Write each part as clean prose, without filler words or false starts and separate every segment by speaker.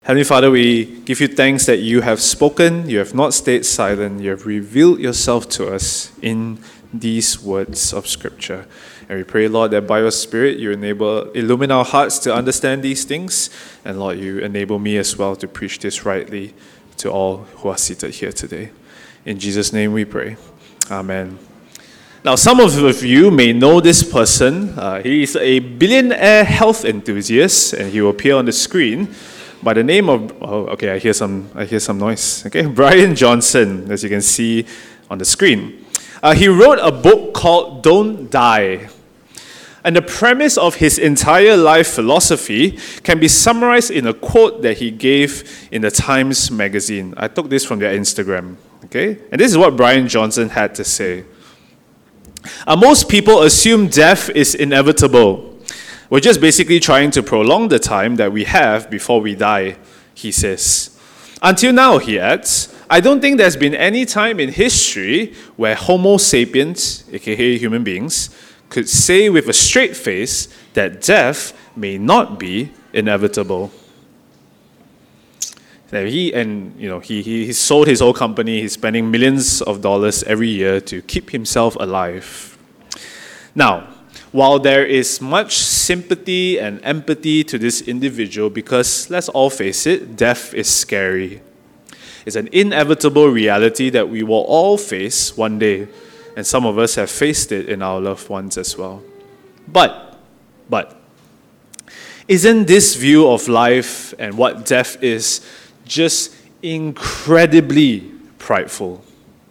Speaker 1: Heavenly Father, we give you thanks that you have spoken, you have not stayed silent, you have revealed yourself to us in these words of Scripture. And we pray, Lord, that by your Spirit you illumine our hearts to understand these things. And Lord, you enable me as well to preach this rightly to all who are seated here today. In Jesus' name we pray. Amen. Now, some of you may know this person. He is a billionaire health enthusiast, and he will appear on the screen by the name of, I hear some noise. Okay, Brian Johnson, as you can see on the screen. He wrote a book called Don't Die. And the premise of his entire life philosophy can be summarized in a quote that he gave in the Times magazine. I took this from their Instagram. Okay, and this is what Brian Johnson had to say. Most people assume death is inevitable. We're just basically trying to prolong the time that we have before we die, he says. Until now, he adds, I don't think there's been any time in history where Homo sapiens, aka human beings, could say with a straight face that death may not be inevitable. He sold his whole company. He's spending millions of dollars every year to keep himself alive. Now, while there is much sympathy and empathy to this individual, because let's all face it, death is scary. It's an inevitable reality that we will all face one day, and some of us have faced it in our loved ones as well. But, isn't this view of life and what death is just incredibly prideful?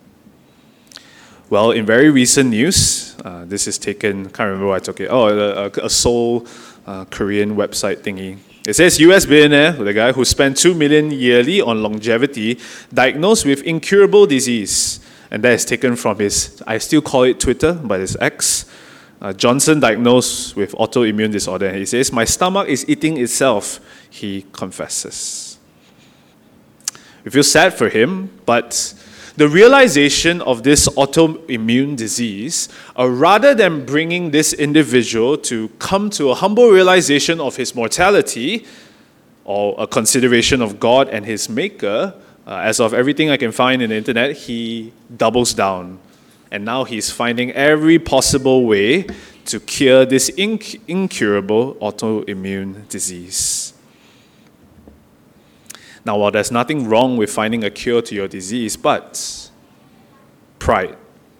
Speaker 1: Well, in very recent news, this is taken, can't remember where I took it. A Seoul Korean website thingy. It says US billionaire, the guy who spent $2 million yearly on longevity, diagnosed with incurable disease. And that is taken from his, I still call it Twitter, but it's X. Johnson diagnosed with autoimmune disorder. And he says, my stomach is eating itself, he confesses. We feel sad for him, but the realization of this autoimmune disease, rather than bringing this individual to come to a humble realization of his mortality or a consideration of God and his maker, as of everything I can find in the internet, he doubles down. And now he's finding every possible way to cure this incurable autoimmune disease. Now, while there's nothing wrong with finding a cure to your disease, but pride.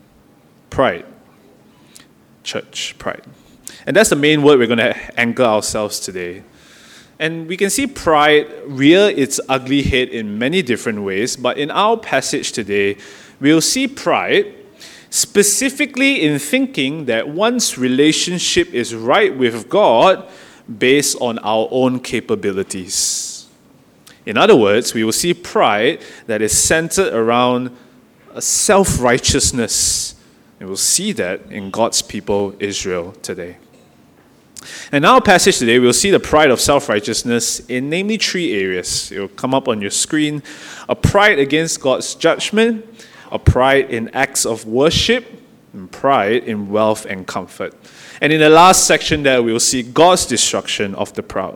Speaker 1: Church, pride. And that's the main word we're going to anchor ourselves today. And we can see pride rear its ugly head in many different ways, but in our passage today, we'll see pride specifically in thinking that one's relationship is right with God based on our own capabilities. In other words, we will see pride that is centered around self-righteousness. And we'll see that in God's people, Israel, today. And in our passage today, we'll see the pride of self-righteousness in namely three areas. It will come up on your screen. A pride against God's judgment, a pride in acts of worship, and pride in wealth and comfort. And in the last section there, we'll see God's destruction of the proud.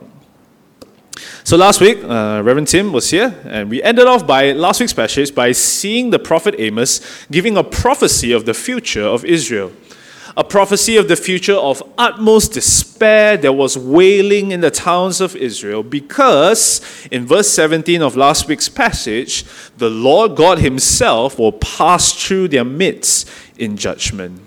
Speaker 1: So last week, Reverend Tim was here, and we ended off by last week's passage by seeing the prophet Amos giving a prophecy of the future of Israel. A prophecy of the future of utmost despair. There was wailing in the towns of Israel because, in verse 17 of last week's passage, the Lord God himself will pass through their midst in judgment.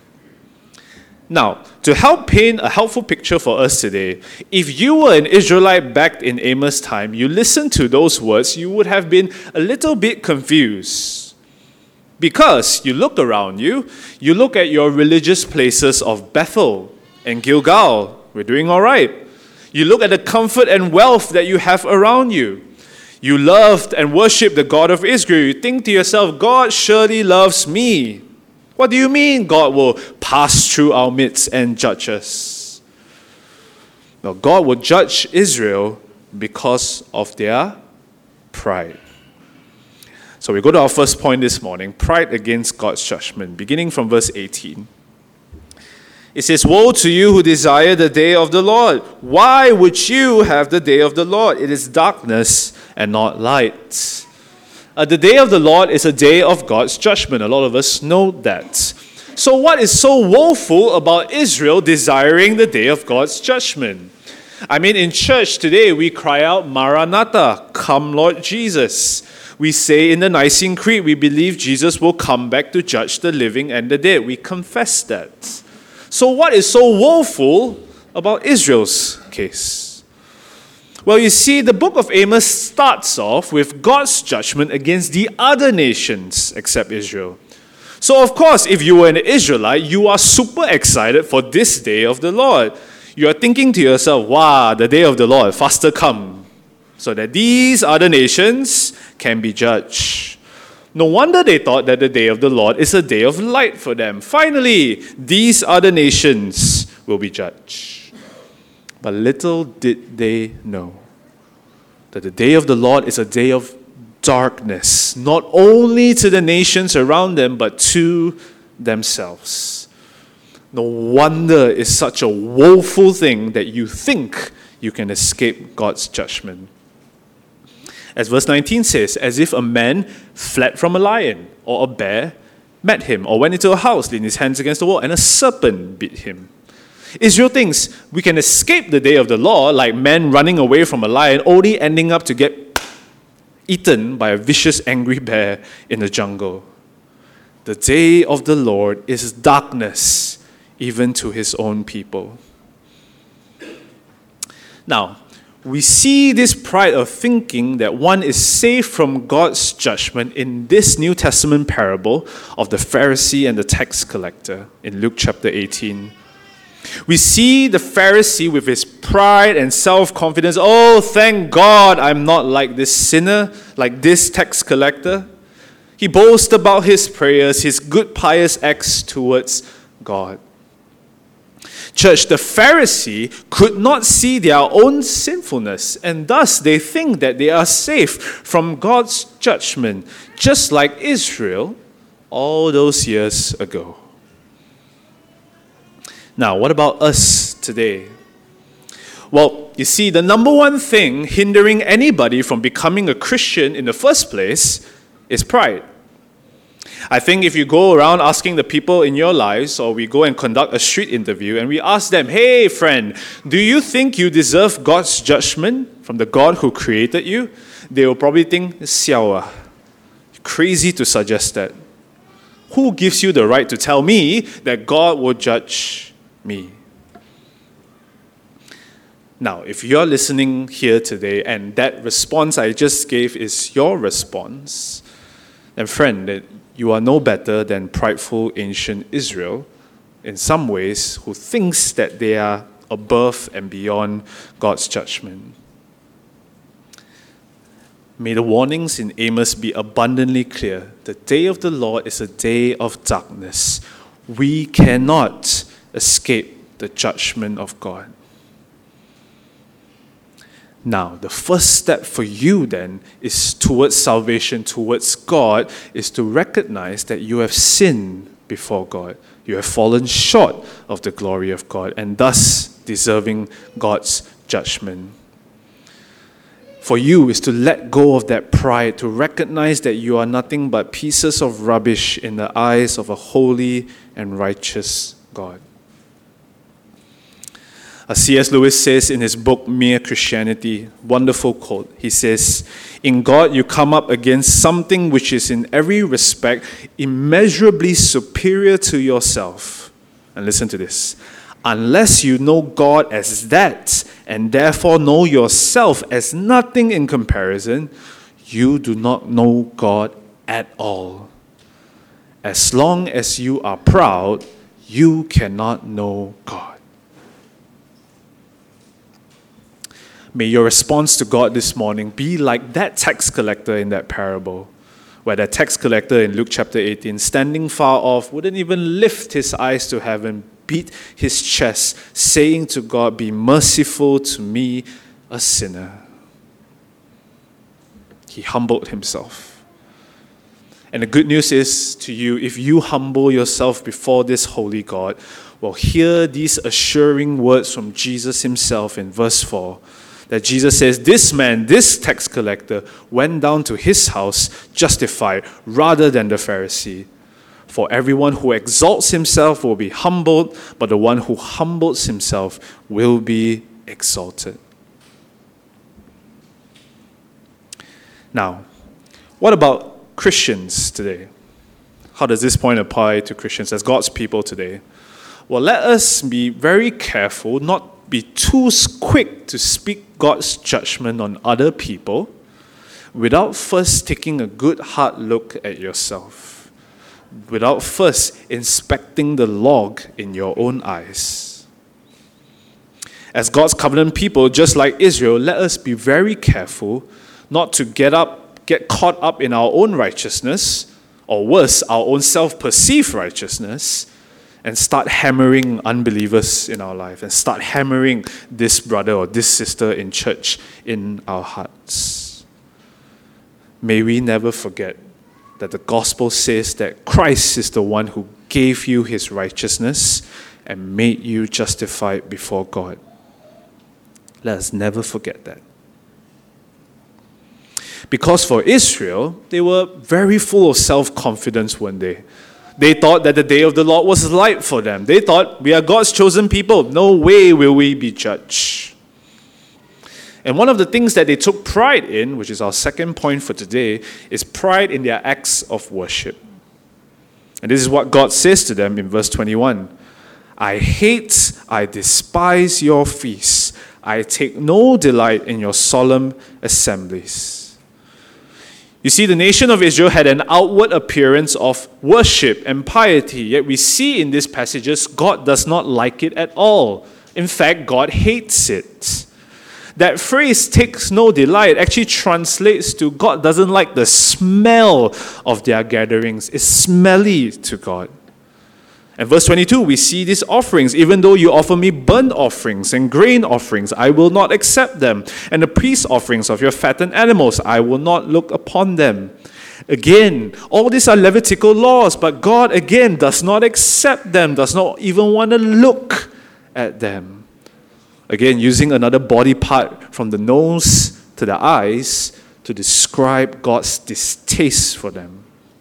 Speaker 1: Now, to help paint a helpful picture for us today, if you were an Israelite back in Amos' time, you listened to those words, you would have been a little bit confused. Because you look around you look at your religious places of Bethel and Gilgal, we're doing all right. You look at the comfort and wealth that you have around you. You loved and worship the God of Israel. You think to yourself, God surely loves me. What do you mean God will pass through our midst and judge us? Well, God will judge Israel because of their pride. So we go to our first point this morning, pride against God's judgment, beginning from verse 18. It says, woe to you who desire the day of the Lord. Why would you have the day of the Lord? It is darkness and not light. The day of the Lord is a day of God's judgment. A lot of us know that. So what is so woeful about Israel desiring the day of God's judgment? I mean, in church today, we cry out, Maranatha, come Lord Jesus. We say in the Nicene Creed, we believe Jesus will come back to judge the living and the dead. We confess that. So what is so woeful about Israel's case? Well, you see, the book of Amos starts off with God's judgment against the other nations except Israel. So, of course, if you were an Israelite, you are super excited for this day of the Lord. You are thinking to yourself, wow, the day of the Lord, faster come, so that these other nations can be judged. No wonder they thought that the day of the Lord is a day of light for them. Finally, these other nations will be judged. But little did they know that the day of the Lord is a day of darkness, not only to the nations around them, but to themselves. No wonder it's such a woeful thing that you think you can escape God's judgment. As verse 19 says, as if a man fled from a lion, or a bear met him, or went into a house, leaned his hands against the wall, and a serpent bit him. Israel thinks we can escape the day of the Lord like men running away from a lion, only ending up to get eaten by a vicious, angry bear in the jungle. The day of the Lord is darkness, even to his own people. Now, we see this pride of thinking that one is safe from God's judgment in this New Testament parable of the Pharisee and the tax collector in Luke chapter 18. We see the Pharisee with his pride and self-confidence. Oh, thank God I'm not like this sinner, like this tax collector. He boasts about his prayers, his good pious acts towards God. Church, the Pharisee could not see their own sinfulness, and thus they think that they are safe from God's judgment, just like Israel all those years ago. Now, what about us today? Well, you see, the number one thing hindering anybody from becoming a Christian in the first place is pride. I think if you go around asking the people in your lives, or we go and conduct a street interview and we ask them, hey friend, do you think you deserve God's judgment from the God who created you? They will probably think, siao ah, crazy to suggest that. Who gives you the right to tell me that God will judge me? Now, if you're listening here today and that response I just gave is your response, then friend, you are no better than prideful ancient Israel in some ways, who thinks that they are above and beyond God's judgment. May the warnings in Amos be abundantly clear. The day of the Lord is a day of darkness. We cannot escape the judgment of God. Now, the first step for you then is towards salvation, towards God, is to recognize that you have sinned before God. You have fallen short of the glory of God and thus deserving God's judgment. For you is to let go of that pride, to recognize that you are nothing but pieces of rubbish in the eyes of a holy and righteous God. C.S. Lewis says in his book, Mere Christianity, wonderful quote. He says, in God you come up against something which is in every respect immeasurably superior to yourself. And listen to this. Unless you know God as that, and therefore know yourself as nothing in comparison, you do not know God at all. As long as you are proud, you cannot know God. May your response to God this morning be like that tax collector in that parable, where that tax collector in Luke chapter 18, standing far off, wouldn't even lift his eyes to heaven, beat his chest, saying to God, be merciful to me, a sinner. He humbled himself. And the good news is to you, if you humble yourself before this holy God, well, hear these assuring words from Jesus himself in verse 4. that Jesus says, this man, this tax collector, went down to his house justified rather than the Pharisee. For everyone who exalts himself will be humbled, but the one who humbles himself will be exalted. Now, what about Christians today? How does this point apply to Christians as God's people today? Well, let us be very careful, not be too quick to speak God's judgment on other people without first taking a good hard look at yourself, without first inspecting the log in your own eyes. As God's covenant people, just like Israel, let us be very careful not to get caught up in our own righteousness, or worse, our own self-perceived righteousness, and start hammering unbelievers in our life, and start hammering this brother or this sister in church in our hearts. May we never forget that the gospel says that Christ is the one who gave you his righteousness and made you justified before God. Let us never forget that. Because for Israel, they were very full of self-confidence one day. They thought that the day of the Lord was light for them. They thought, we are God's chosen people. No way will we be judged. And one of the things that they took pride in, which is our second point for today, is pride in their acts of worship. And this is what God says to them in verse 21. I despise your feasts. I take no delight in your solemn assemblies. You see, the nation of Israel had an outward appearance of worship and piety, yet we see in these passages God does not like it at all. In fact, God hates it. That phrase, takes no delight, actually translates to God doesn't like the smell of their gatherings. It's smelly to God. And verse 22, we see these offerings. Even though you offer me burnt offerings and grain offerings, I will not accept them. And the peace offerings of your fattened animals, I will not look upon them. Again, all these are Levitical laws, but God again does not accept them, does not even want to look at them. Again, using another body part from the nose to the eyes to describe God's distaste for them.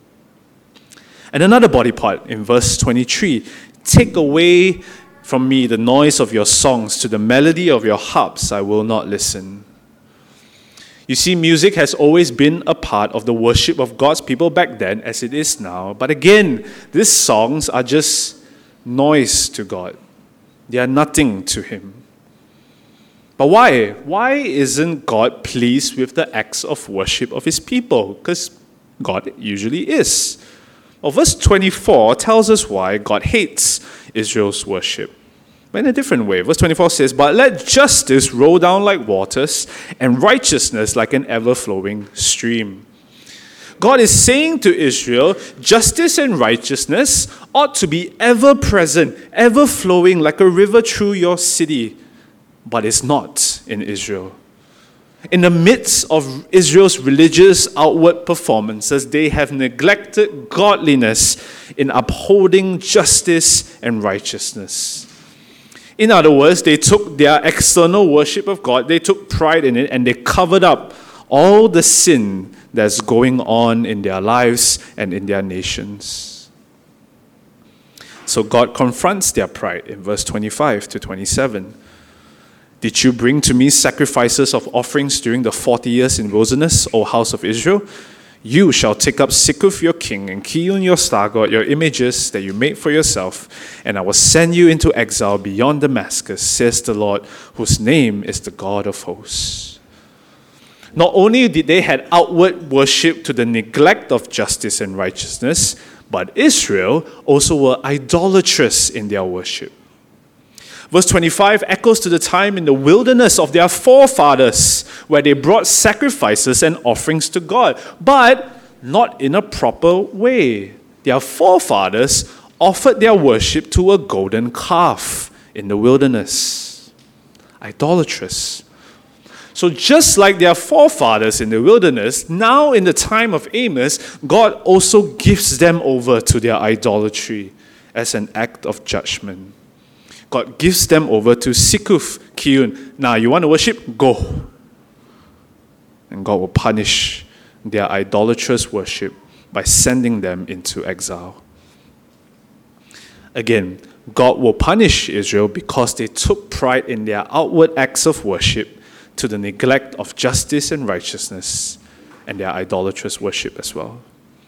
Speaker 1: And another body part in verse 23, take away from me the noise of your songs, to the melody of your harps I will not listen. You see, music has always been a part of the worship of God's people back then as it is now. But again, these songs are just noise to God. They are nothing to him. But why? Why isn't God pleased with the acts of worship of his people? Because God usually is. Well, verse 24 tells us why God hates Israel's worship. But in a different way. Verse 24 says, but let justice roll down like waters and righteousness like an ever-flowing stream. God is saying to Israel, justice and righteousness ought to be ever-present, ever-flowing like a river through your city. But it's not in Israel. In the midst of Israel's religious outward performances, they have neglected godliness in upholding justice and righteousness. In other words, they took their external worship of God, they took pride in it, and they covered up all the sin that's going on in their lives and in their nations. So God confronts their pride in verse 25 to 27. Did you bring to me sacrifices of offerings during the 40 years in wilderness, O house of Israel? You shall take up Sikkuth your king, and Kiyun your star god, your images that you made for yourself, and I will send you into exile beyond Damascus, says the Lord, whose name is the God of hosts. Not only did they have outward worship to the neglect of justice and righteousness, but Israel also were idolatrous in their worship. Verse 25 echoes to the time in the wilderness of their forefathers, where they brought sacrifices and offerings to God, but not in a proper way. Their forefathers offered their worship to a golden calf in the wilderness. Idolatrous. So just like their forefathers in the wilderness, now in the time of Amos, God also gives them over to their idolatry as an act of judgment. God gives them over to Sikuf Kiyun. Now, you want to worship? Go. And God will punish their idolatrous worship by sending them into exile. Again, God will punish Israel because they took pride in their outward acts of worship to the neglect of justice and righteousness and their idolatrous worship as well.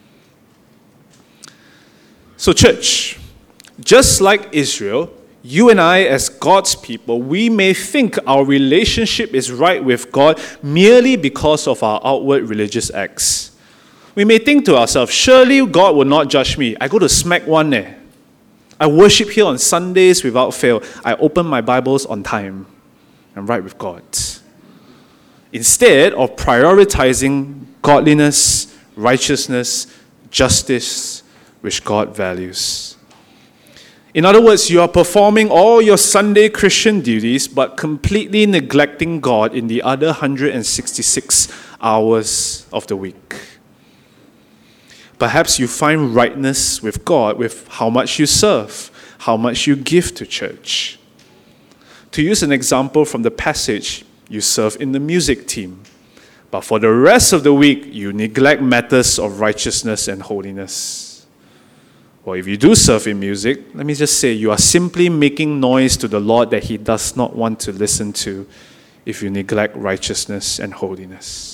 Speaker 1: So, church, just like Israel, you and I, as God's people, we may think our relationship is right with God merely because of our outward religious acts. We may think to ourselves, surely God will not judge me. I go to Smack One there. I worship here on Sundays without fail. I open my Bibles on time. I'm right with God. Instead of prioritizing godliness, righteousness, justice, which God values. In other words, you are performing all your Sunday Christian duties, but completely neglecting God in the other 166 hours of the week. Perhaps you find rightness with God with how much you serve, how much you give to church. To use an example from the passage, you serve in the music team, but for the rest of the week, you neglect matters of righteousness and holiness. Or if you do serve in music, let me just say, you are simply making noise to the Lord that He does not want to listen to if you neglect righteousness and holiness.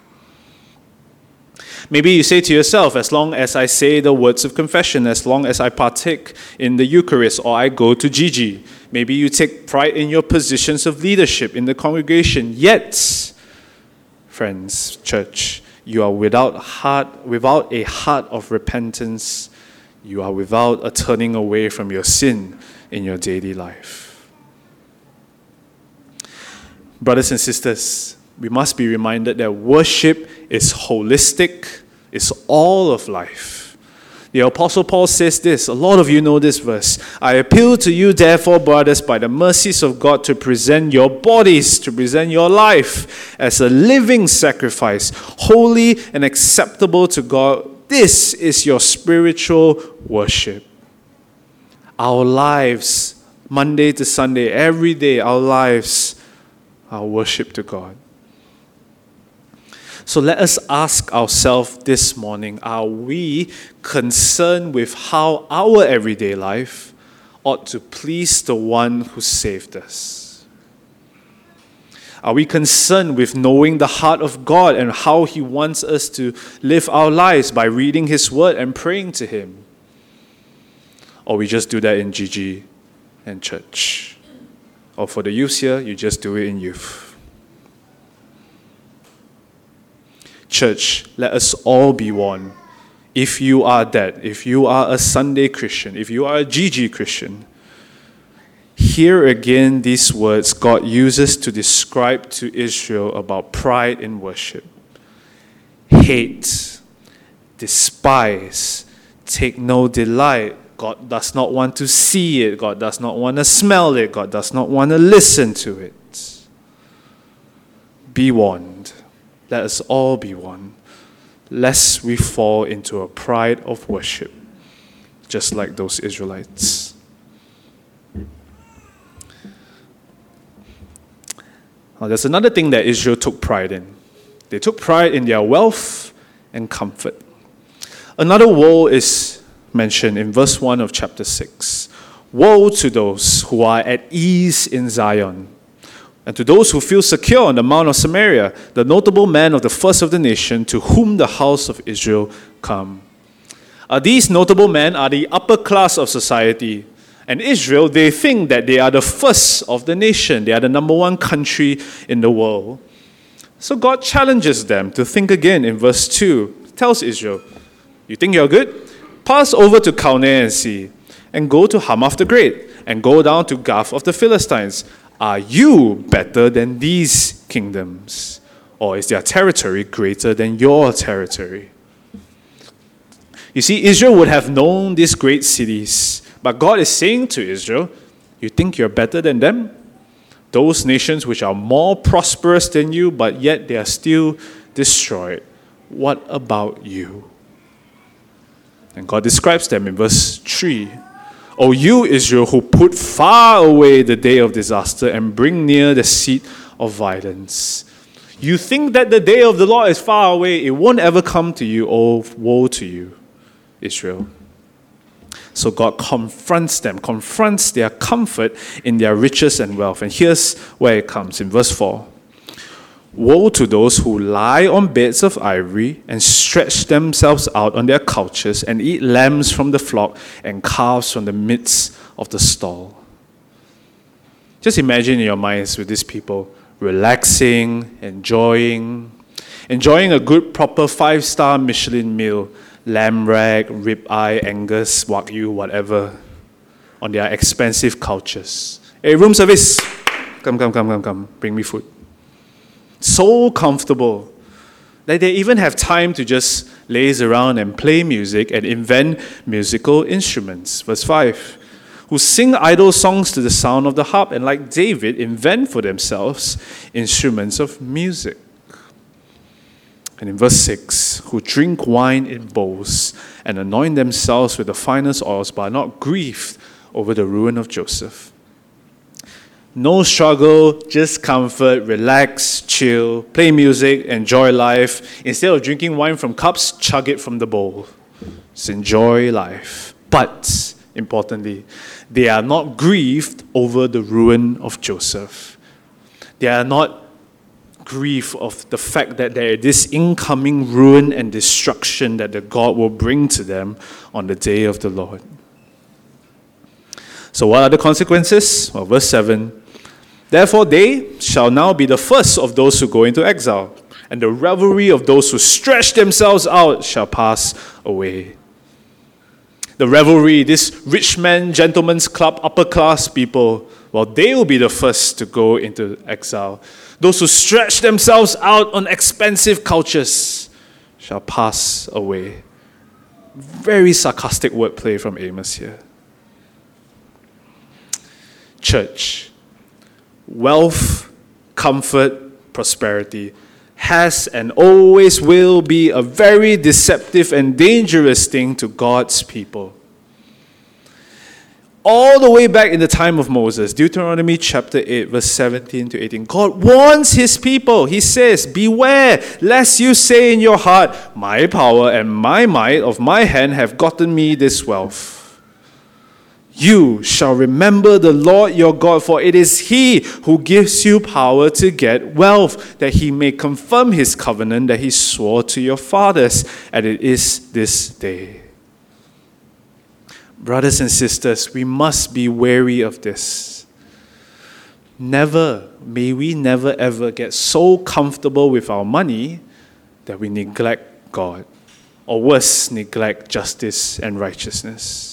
Speaker 1: Maybe you say to yourself, as long as I say the words of confession, as long as I partake in the Eucharist or I go to Gigi, maybe you take pride in your positions of leadership in the congregation. Yet, friends, church, you are without a heart of repentance. You are without a turning away from your sin in your daily life. Brothers and sisters, we must be reminded that worship is holistic, it's all of life. The Apostle Paul says this, a lot of you know this verse. I appeal to you, therefore, brothers, by the mercies of God, to present your bodies, to present your life as a living sacrifice, holy and acceptable to God. This is your spiritual worship. Our lives, Monday to Sunday, every day, our lives are worship to God. So let us ask ourselves this morning, are we concerned with how our everyday life ought to please the one who saved us? Are we concerned with knowing the heart of God and how He wants us to live our lives by reading His Word and praying to Him? Or we just do that in GG and church? Or for the youths here, you just do it in youth? Church, let us all be one. If you are that, if you are a Sunday Christian, if you are a GG Christian, hear again these words God uses to describe to Israel about pride in worship. Hate, despise, take no delight. God does not want to see it. God does not want to smell it. God does not want to listen to it. Be warned. Let us all be one, lest we fall into a pride of worship, just like those Israelites. Now, there's another thing that Israel took pride in. They took pride in their wealth and comfort. Another woe is mentioned in verse 1 of chapter 6. Woe to those who are at ease in Zion, and to those who feel secure on the Mount of Samaria, the notable men of the first of the nation, to whom the house of Israel come. These notable men are the upper class of society. And Israel, they think that they are the first of the nation. They are the number one country in the world. So God challenges them to think again in verse 2. He tells Israel, you think you're good? Pass over to Calneh and see, and go to Hamath the Great, and go down to Gath of the Philistines. Are you better than these kingdoms? Or is their territory greater than your territory? You see, Israel would have known these great cities, but God is saying to Israel, you think you're better than them? Those nations which are more prosperous than you, but yet they are still destroyed. What about you? And God describes them in verse 3. O you, Israel, who put far away the day of disaster and bring near the seat of violence. You think that the day of the Lord is far away. It won't ever come to you. Oh, woe to you, Israel. So God confronts them, confronts their comfort in their riches and wealth. And here's where it comes in verse 4. Woe to those who lie on beds of ivory and stretch themselves out on their couches and eat lambs from the flock and calves from the midst of the stall. Just imagine in your minds with these people relaxing, enjoying a good, proper 5-star Michelin meal, lamb rack, rib eye, Angus, Wagyu, whatever, on their expensive couches. Hey, room service, come, bring me food. So comfortable that they even have time to just laze around and play music and invent musical instruments. Verse 5. Who sing idle songs to the sound of the harp and like David invent for themselves instruments of music. And in verse 6, who drink wine in bowls and anoint themselves with the finest oils but are not grieved over the ruin of Joseph. No struggle, just comfort, relax, chill, play music, enjoy life. Instead of drinking wine from cups, chug it from the bowl. Just enjoy life. But, importantly, they are not grieved over the ruin of Joseph. They are not grieved of the fact that there is this incoming ruin and destruction that the God will bring to them on the day of the Lord. So what are the consequences? Well, verse 7. Therefore they shall now be the first of those who go into exile, and the revelry of those who stretch themselves out shall pass away. The revelry, this rich man, gentleman's club, upper class people, well, they will be the first to go into exile. Those who stretch themselves out on expensive couches shall pass away. Very sarcastic wordplay from Amos here. Church, wealth, comfort, prosperity has and always will be a very deceptive and dangerous thing to God's people. All the way back in the time of Moses, Deuteronomy chapter 8, verse 17 to 18, God warns his people. He says, beware, lest you say in your heart, my power and my might of my hand have gotten me this wealth. You shall remember the Lord your God, for it is he who gives you power to get wealth, that he may confirm his covenant that he swore to your fathers, and it is this day. Brothers and sisters, we must be wary of this. May we never ever get so comfortable with our money that we neglect God, or worse, neglect justice and righteousness.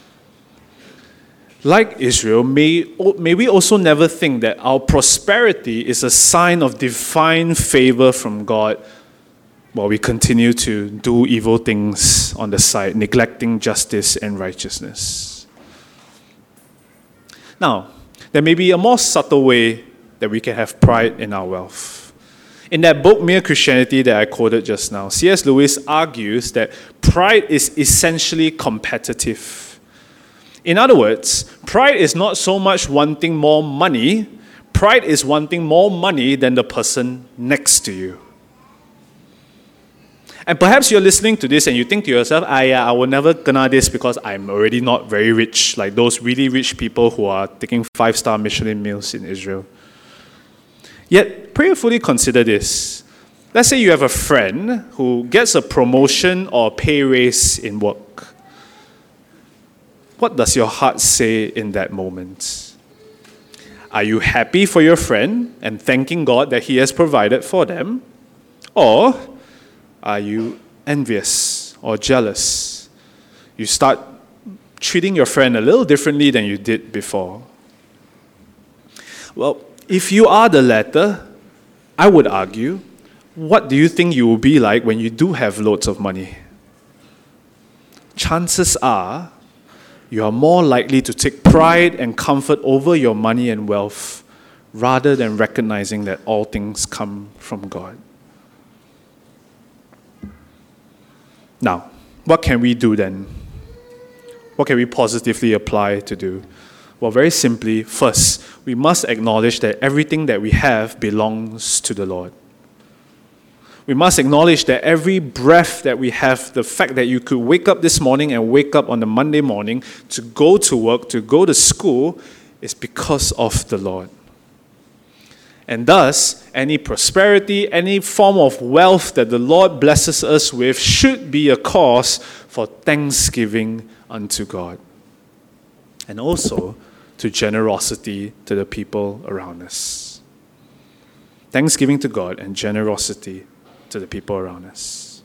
Speaker 1: Like Israel, may we also never think that our prosperity is a sign of divine favor from God while we continue to do evil things on the side, neglecting justice and righteousness. Now, there may be a more subtle way that we can have pride in our wealth. In that book, Mere Christianity, that I quoted just now, C.S. Lewis argues that pride is essentially competitive. In other words, pride is not so much wanting more money. Pride is wanting more money than the person next to you. And perhaps you're listening to this and you think to yourself, I will never kena this because I'm already not very rich, like those really rich people who are taking 5-star Michelin meals in Israel. Yet, prayerfully consider this. Let's say you have a friend who gets a promotion or a pay raise in work. What does your heart say in that moment? Are you happy for your friend and thanking God that he has provided for them? Or are you envious or jealous? You start treating your friend a little differently than you did before. Well, if you are the latter, I would argue, what do you think you will be like when you do have loads of money? Chances are, you are more likely to take pride and comfort over your money and wealth rather than recognizing that all things come from God. Now, what can we do then? What can we positively apply to do? Well, very simply, first, we must acknowledge that everything that we have belongs to the Lord. We must acknowledge that every breath that we have, the fact that you could wake up this morning and wake up on the Monday morning to go to work, to go to school, is because of the Lord. And thus, any prosperity, any form of wealth that the Lord blesses us with should be a cause for thanksgiving unto God. And also to generosity to the people around us. Thanksgiving to God and generosity to the people around us.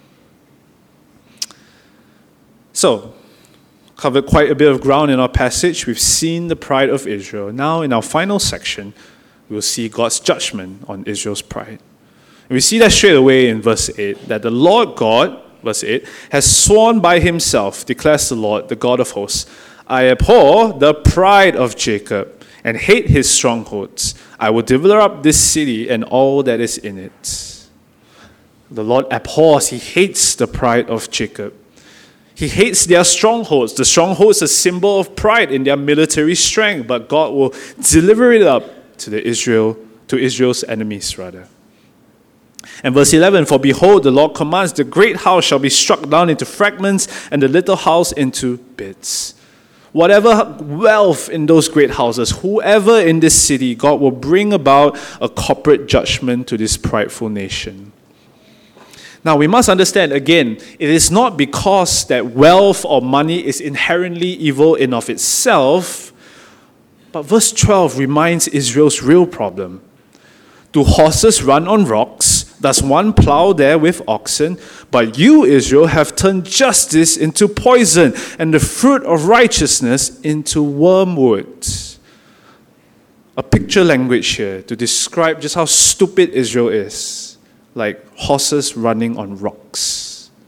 Speaker 1: So, covered quite a bit of ground in our passage. We've seen the pride of Israel. Now, in our final section, we'll see God's judgment on Israel's pride. And we see that straight away in verse 8, that the Lord God, verse 8, has sworn by himself, declares the Lord, the God of hosts, I abhor the pride of Jacob and hate his strongholds. I will deliver up this city and all that is in it. The Lord abhors, he hates the pride of Jacob. He hates their strongholds. The stronghold is a symbol of pride in their military strength, but God will deliver it up to Israel's enemies, rather. And verse 11, for behold, the Lord commands, the great house shall be struck down into fragments, and the little house into bits. Whatever wealth in those great houses, whoever in this city, God will bring about a corporate judgment to this prideful nation. Now, we must understand, again, it is not because that wealth or money is inherently evil in of itself, but verse 12 reminds Israel's real problem. Do horses run on rocks? Does one plow there with oxen? But you, Israel, have turned justice into poison and the fruit of righteousness into wormwood. A picture language here to describe just how stupid Israel is. Like horses running on rocks.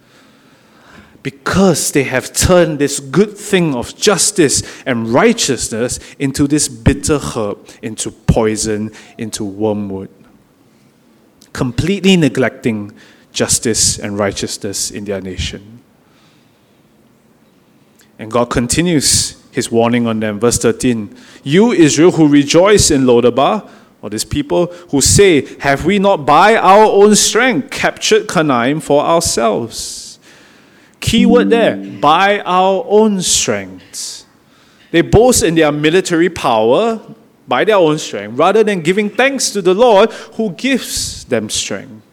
Speaker 1: Because they have turned this good thing of justice and righteousness into this bitter herb, into poison, into wormwood. Completely neglecting justice and righteousness in their nation. And God continues his warning on them. Verse 13, you, Israel, who rejoice in Lodabar, or these people who say, have we not by our own strength captured Canaim for ourselves? Keyword there, by our own strength. They boast in their military power by their own strength, rather than giving thanks to the Lord who gives them strength.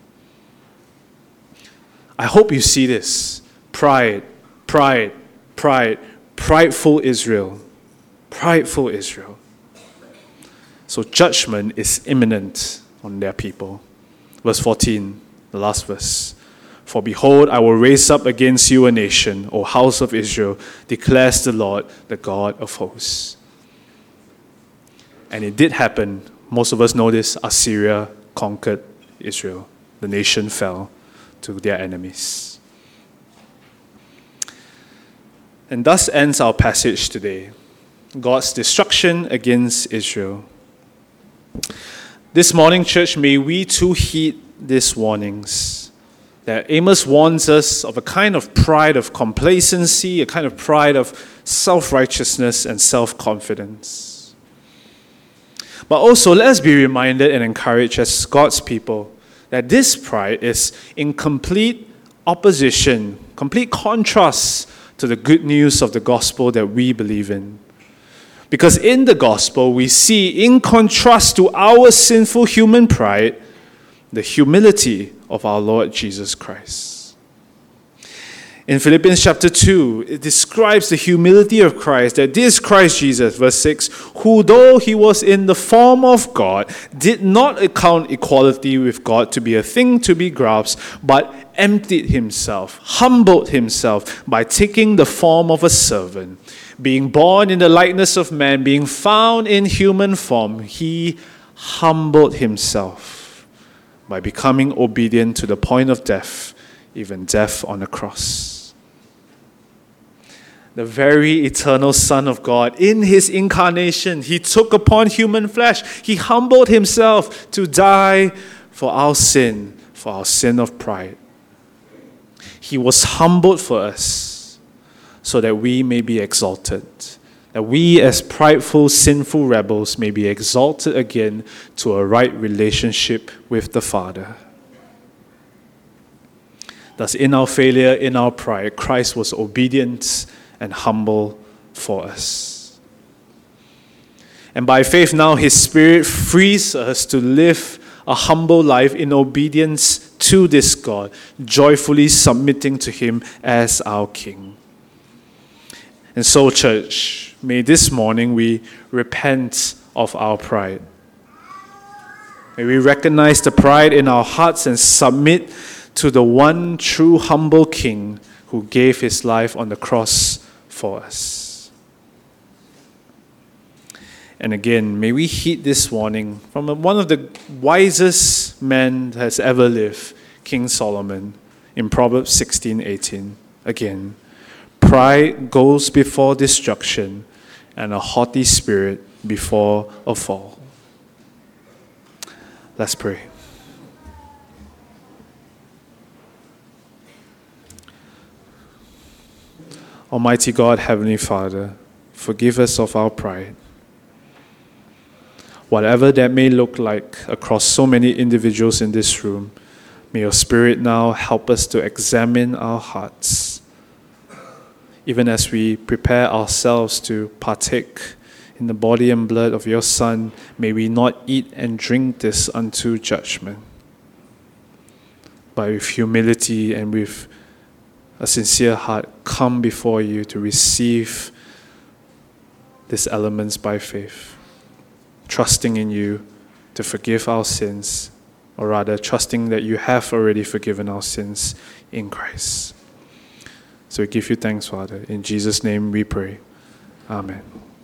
Speaker 1: I hope you see this. Pride, pride, pride, prideful Israel. Prideful Israel. So judgment is imminent on their people. Verse 14, the last verse. For behold, I will raise up against you a nation, O house of Israel, declares the Lord, the God of hosts. And it did happen. Most of us know this. Assyria conquered Israel. The nation fell to their enemies. And thus ends our passage today. God's destruction against Israel. This morning, church, may we too heed these warnings. That Amos warns us of a kind of pride of complacency, a kind of pride of self-righteousness and self-confidence. But also, let us be reminded and encouraged as God's people that this pride is in complete opposition, complete contrast to the good news of the gospel that we believe in. Because in the gospel, we see, in contrast to our sinful human pride, the humility of our Lord Jesus Christ. In Philippians chapter 2, it describes the humility of Christ, that this Christ Jesus, verse 6, who though he was in the form of God, did not account equality with God to be a thing to be grasped, but emptied himself, humbled himself by taking the form of a servant. Being born in the likeness of man, being found in human form, he humbled himself by becoming obedient to the point of death, even death on a cross. The very eternal Son of God, in his incarnation, he took upon human flesh. He humbled himself to die for our sin of pride. He was humbled for us, so that we may be exalted, that we as prideful, sinful rebels may be exalted again to a right relationship with the Father. Thus, in our failure, in our pride, Christ was obedient and humble for us. And by faith now, His Spirit frees us to live a humble life in obedience to this God, joyfully submitting to Him as our King. And so, church, may this morning we repent of our pride. May we recognize the pride in our hearts and submit to the one true humble King who gave His life on the cross for us. And again, may we heed this warning from one of the wisest men that has ever lived, King Solomon, in Proverbs 16:18. Again, pride goes before destruction, and a haughty spirit before a fall. Let's pray. Almighty God, Heavenly Father, forgive us of our pride. Whatever that may look like across so many individuals in this room, may your Spirit now help us to examine our hearts. Even as we prepare ourselves to partake in the body and blood of your Son, may we not eat and drink this unto judgment, but with humility and with a sincere heart, come before you to receive these elements by faith, trusting in you to forgive our sins, or rather trusting that you have already forgiven our sins in Christ. So we give you thanks, Father. In Jesus' name we pray. Amen.